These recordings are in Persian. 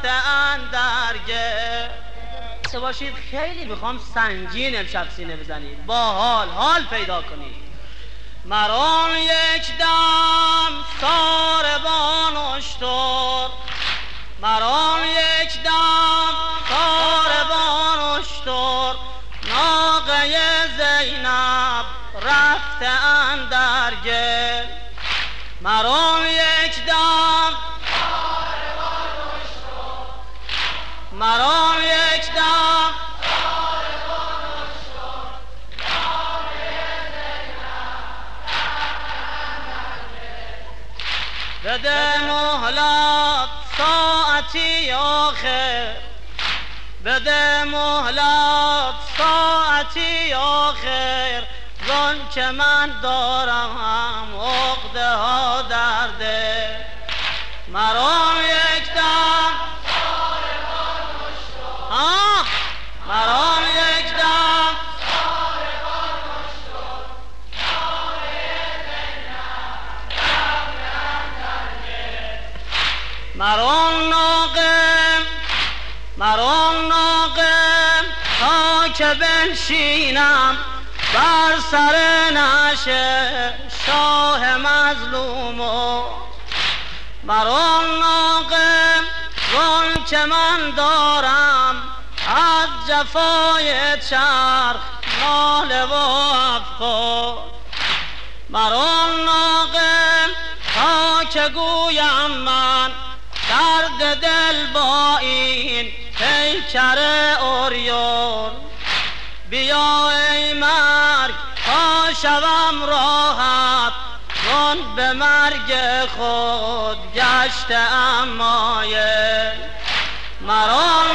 رفتن درگه چه باشید. خیلی میخوام سنگین امشب سینه بزنید، با حال پیدا کنید. مران یک دم ساربان اشتر، مران یک دم ساربان اشتر، ناقه زینب رفته اندر گل. مران یک دم ساربان اشتر، مران یک دم ساربان اشتر، ناقه زینب رفته اندر گل. بده مهلت ساعتی آخر، بده مهلت ساعتی آخر، زن که من دارم عقده ها در دل. مرام یک دم ساربان اشتر، مرام یک دم ساربان اشتر، ناقه زینب رفته اندر گل. مرام ناقه تا که بنشینم بر سر نشه شاه مظلومو. مرام ناقه زن که من دارم از جفای چرخ ناله و افغان. مرام ناقه تا که گویم من درد دل با این پیکر اوریون. بیا ای مرگ تا شوم راحت، چون به مرگ خود گشتم مایل. مرام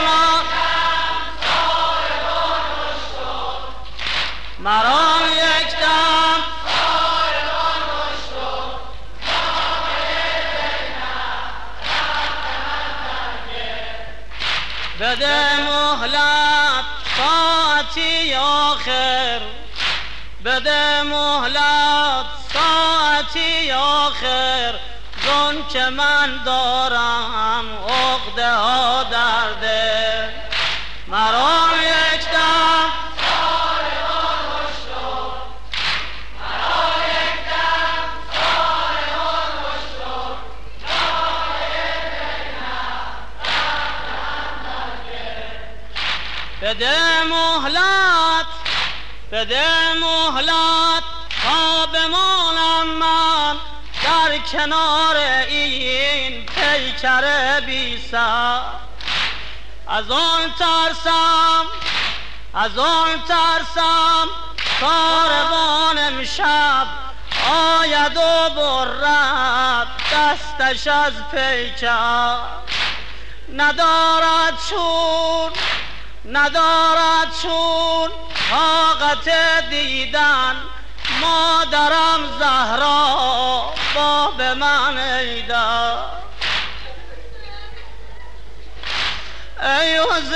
ساربان اشتر، مرام یک دم ساربان اشتر، ناقه زینب رفته اندر گل. بده مهلت ساعتی آخر، بده مهلت ساعتی آخر، زن که من دارم عقده ها در دل. مرام یک دم ساربان اشتر، مرام یک دم ساربان اشتر، ناقه زینب رفته اندر گل. بده مهلت، بده مهلت تا بمانم من در کنار این پیکر بی سر. از آن ترسم، از آن ترسم ساربان امشب آید و برد دستش از پیکر. ندارد چون طاقت دیدن مادرم زهرا باب من ایده. ای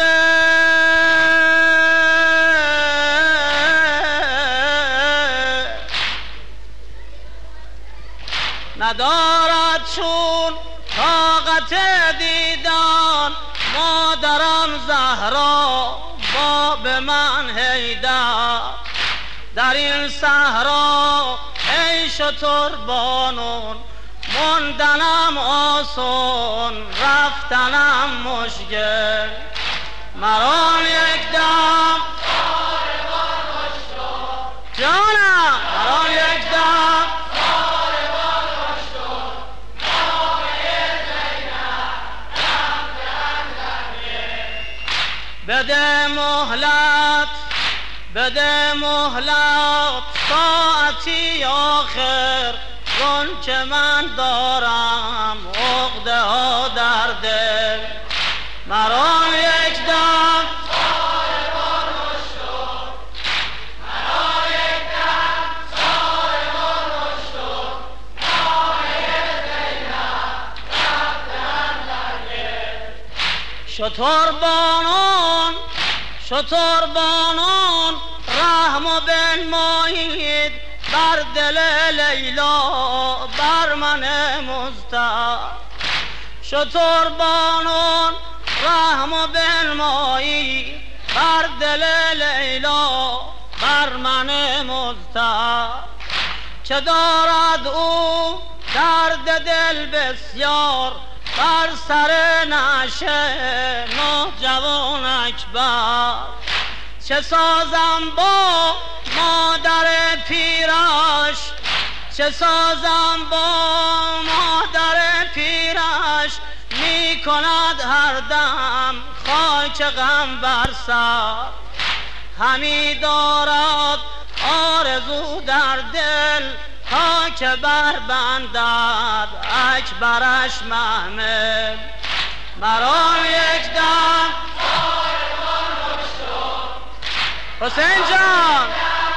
ندارد چون طاقت دیدن مادرم زهرا باب من هیده. در این صحرا ای شتربانون موندنم آسون رفتنم مشکل. مرام یک دم ساربان اشتر، جانم مرام یک دم ساربان اشتر، ناقه زینب رفته اندر گل. بده مهلت، بده مهلت ساعتی آخر، زن که من دارم عقده ها در دل. مرام یک دم ساربان اشتر، مرام یک دم ساربان اشتر، ناقه زینب رفته اندر گل. شتربانان رحم و بنمایید بر دل لیلا بر من مضطر. شتربانان و بنمایی بر دل لیلا بر من مضطر. چه دارد او درد دل بسیار بر سر نشه نوجوان اکبر. چه سازم با مادر پیرش، چه سازم با مادر پیرش، می کند هر دم خاک غم بر سر. همی دارد آرزو در دل تا که بربندد اکبرش محمل. مرا یک دم حسین جان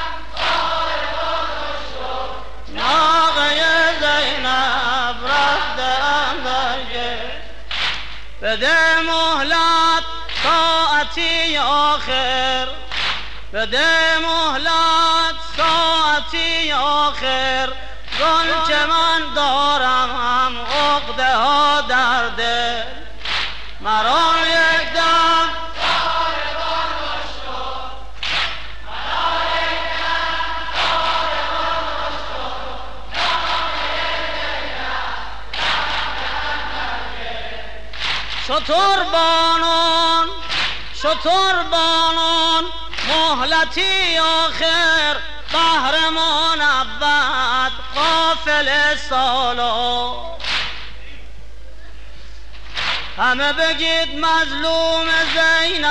ناقه زینب رفتم درگه. بده مهلت ساعتی آخر، بده مهلت ساعتی آخر. گل که من دارم عقده ها در دل. مرا یک دم شتر بانان، شتر بانان مهلتی آخر. قهرمان عبد قافل سالا. همه بگید مظلوم زینب،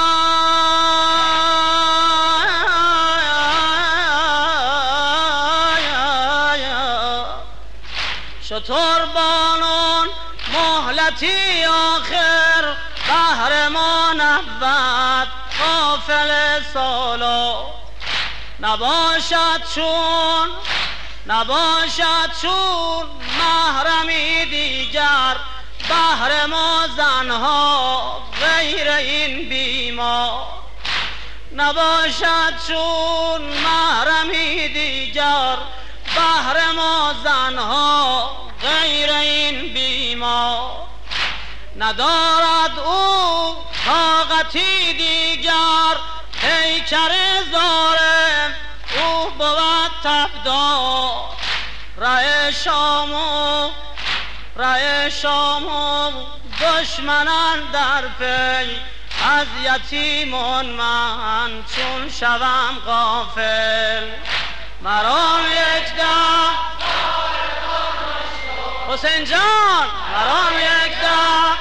شتر بانان مهلتی آخر. قهرمان عبد قافل سالا. نباشد چون، نباشد چون محرمی دیگر بهر ما زنها غیر این بیمار. نباشد چون محرمی دیگر بهر ما زنها غیر این بیمار. ندارد او طاقتی دیگر پیکر ظالم او بود تبدار. ره شامو، ره شامو دشمنان در پی از یتیمان من چون شوم غافل. مرا یک دم حسین جان، مرا یک دم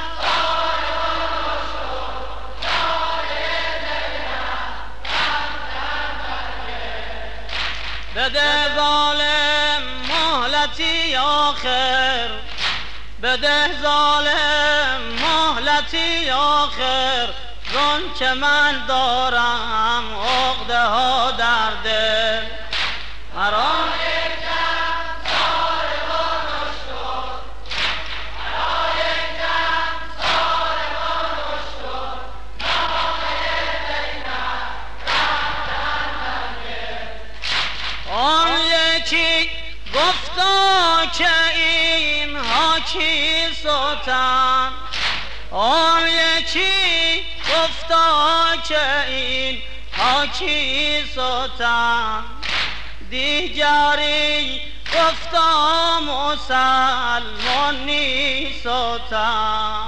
بده ظالم مهلتی آخر، بده ظالم مهلتی آخر. زن که من دارم عقده ها در دل. مرا آن یکی گفتا که این حاکی ستم، آن یکی گفتا که این حاکی ستم. دیگری گفتا مسلمان نیستم،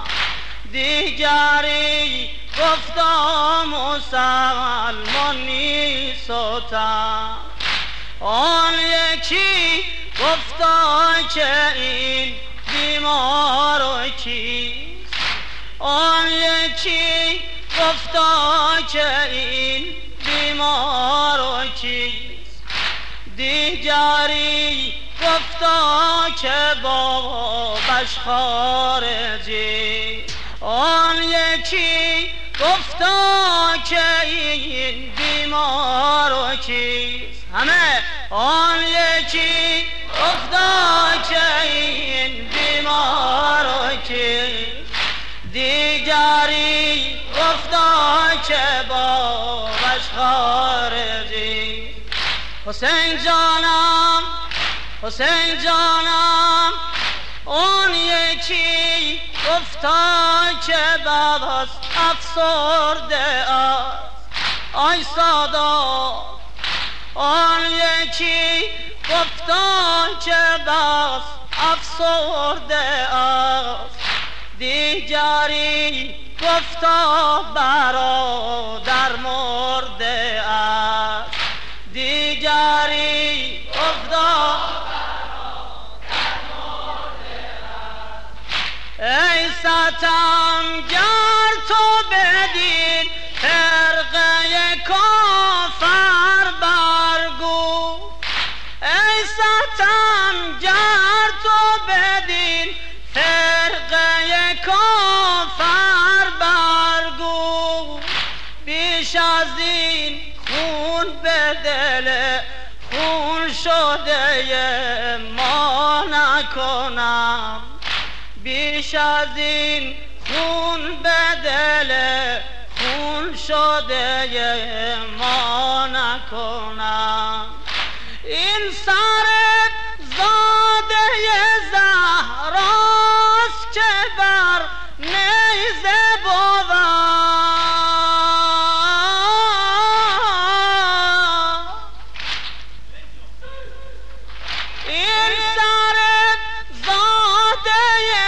دیگری گفتا مسلمان نیستم. آن یکی گفتا که این بیمار کیست، آن یکی گفتا که این بیمار کیست. دیگری گفتا که بابش خارجی، آن یکی گفتا که این بیمار کیست. همه آن یکی گفتا که این بیمار کیست. دیگری گفتا که بابش خارجی. حسین جانم، حسین جانم، اون یکی گفتا که باز افسرده است. آی سادات آن یکی گفتا که باز افسرده است. دیگری گفتا برادر مرده است. دیگری گفتا برادر مرده است. ای ستمگر تو بدین فرقه کافر برگو. ای ستمگر تو بدین فرقه کافر برگو. بیش از این خون به دل خون شده ما نکنم. بیش از این خون به دل خون شده ما نکنم. این سر زاده زهراست که بر نیزه بود. این سر زاده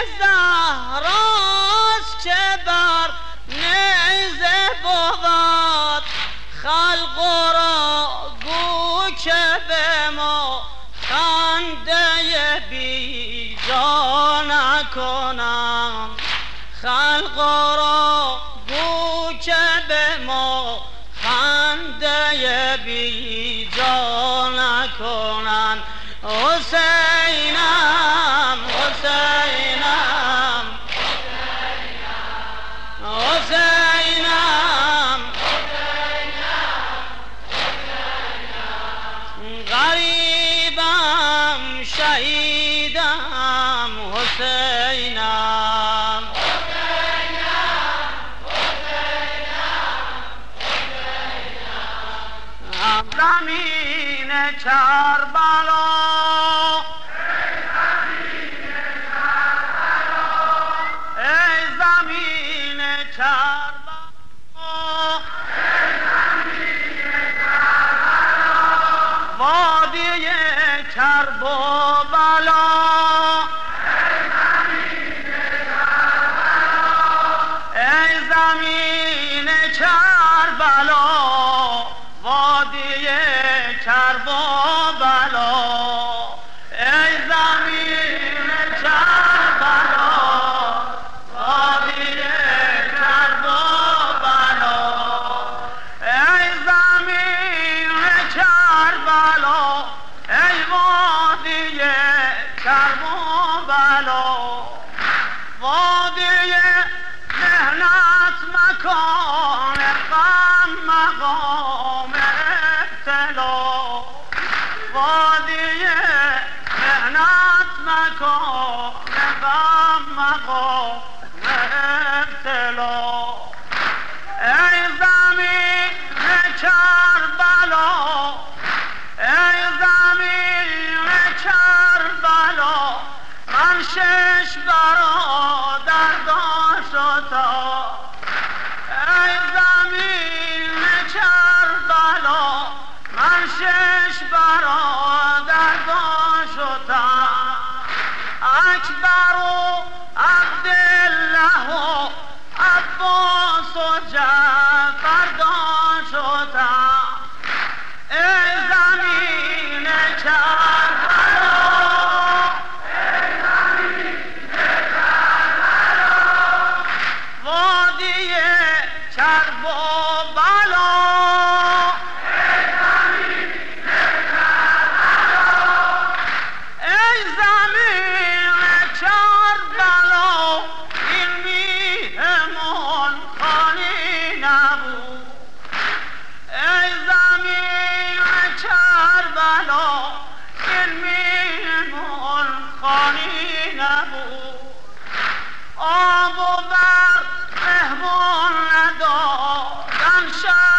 زهراست که بر نیزه بود. خلق را گو که به ما خنده بیجا نکنم. خلق را گو که به ما خنده بیجا نکنن. حسینم حسینم حسینم غریبم شهیدم حسینم. زمین کربلا ای زمین کربلا وادی کرب و بلا. ای زمین کربلا وادی کرب و بلا. ای زمین کربلا وادی کرب و بلا. ای زمین کربلا ای وادی کرب و بلا. وادی مهنت مکان غم مقام ابتلا. وادی مهنت مکان غم مقام ابتلا. ای زمین کربلا ای زمین کربلا من شش برادر داشتم. ای زمین کربلا من شش برادر داشتم. اکبر و عبدالله و عباس و جعفر داشتم. ای زمین کربلا وادی کرب و بلا. ای زمین کربلا این میهمان خانی نبود. ای زمین کربلا این میهمان خانی نبود. آب و برق مهمان ندادن شب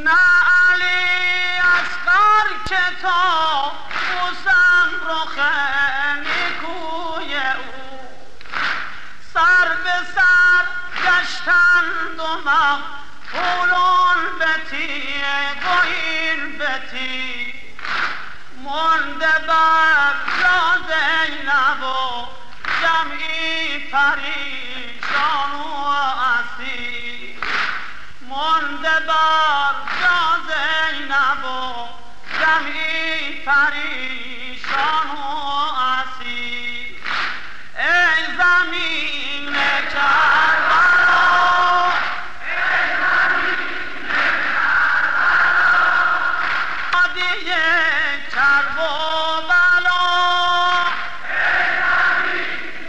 نه علی اصغر که تا بوسم رخ نیکوی او سر به سر گشتند و مقبولون بتی گویین بتی مانده بر جا زینب و جمعی پریشان و اسیر مانده بر جا زینب و جمعی پریشان و اسیر ای زمین کربلا ای زمین کربلا وادی کرب و بلا ای زمین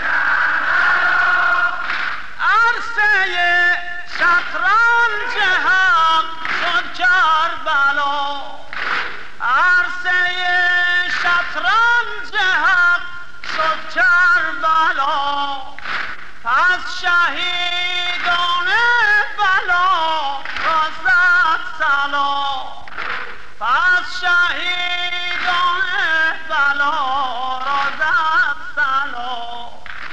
کربلا عرصه شطرنج حق شد کربلا عرصه شطرنج حق شد کربلا پس شهیدان بلا را زد صلا پس شهیدان بلا را زد صلا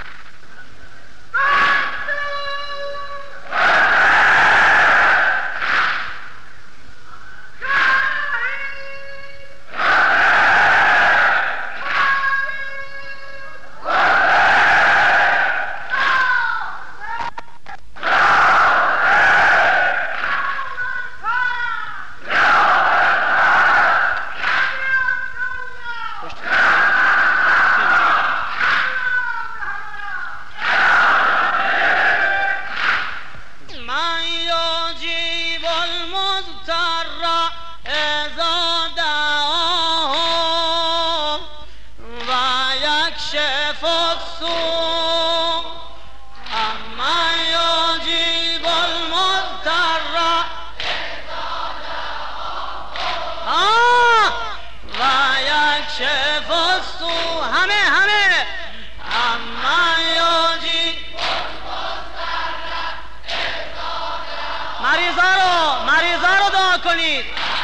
مریضا رو دعا کنید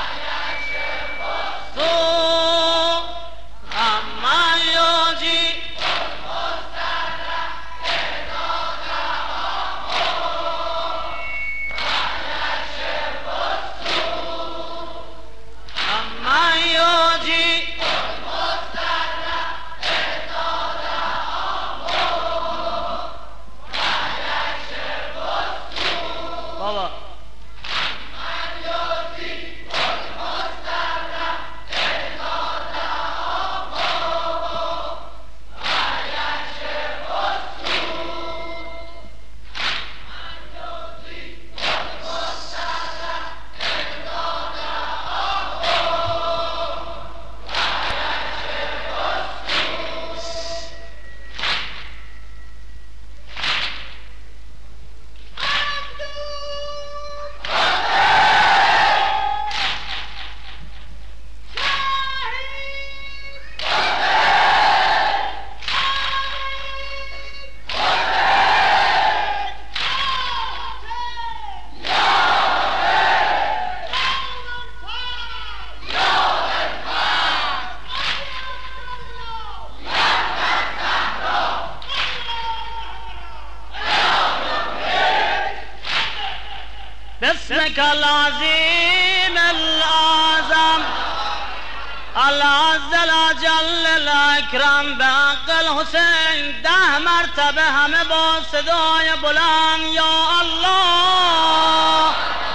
باسمك العظيم الأعظم العز الأجل الأكرم بحق الحسین 10 مرتبه همه با صدای بلند یا الله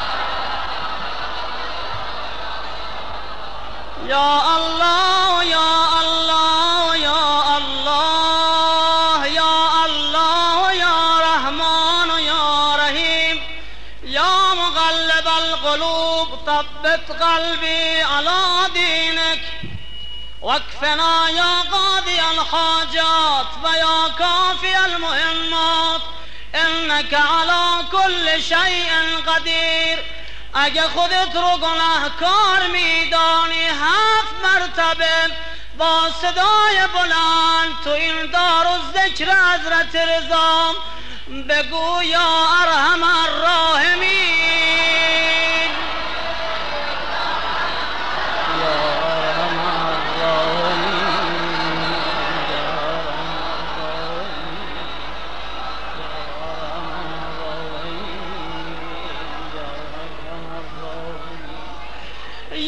یا الله یا الله یا الله یا الله یا رحمان و یا رحیم یا مقلب القلوب ثبت قلبي على دينك واكفنا يا قاضي الحاجات ويا كافي المهمات انك على كل شيء قدير اگه خودت رو گناهکار میدانی 7 مرتبه با صدای بلند تو این دار و ذکر حضرت رضا بگو یا ارحم الراحمین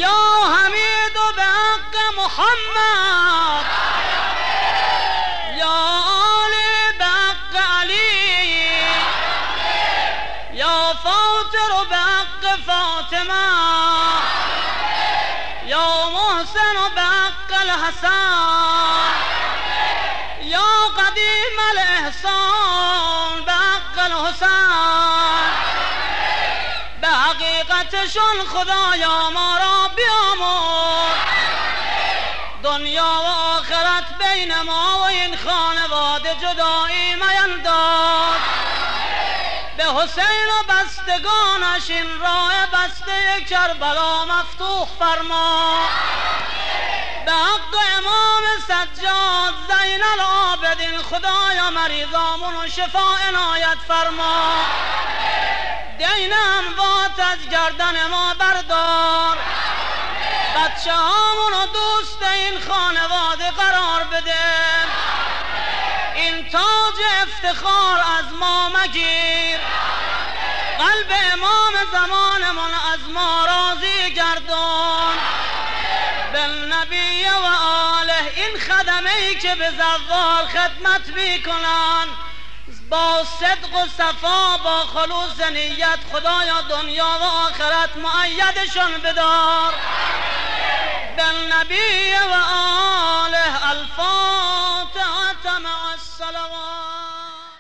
یا حمید و به حق محمد، یا آل به حق علی، یا فاطر و به حق فاطمه، یا محسن و به حق الحسن، یا قدیم الاحسان به حق الحسن. به حقیقتشون خدایا ما را بیامرز، دنیا و آخرت بین ما و این خانواده جدایی مینداز. به حسین و بستگانش این راه بسته کربلا مفتوح فرما. به حق امام سجاد زین العابدین خدایا مریضامون و شفا عنایت فرما. دین اموات از گردن ما بردار، بچه هامون و دوست این خانواده قرار بده. این تاج افتخار از ما مگیر، قلب امام زمانمون از ما راضی گردان. بالنبی و آله این خدمه‌ای که به زوال خدمت میکنن با صدق و صفا با خلوص نیت خدایا دنیا و آخرت مؤیدشون بدار. بالنبی و آله الفاتحة مع الصلوات.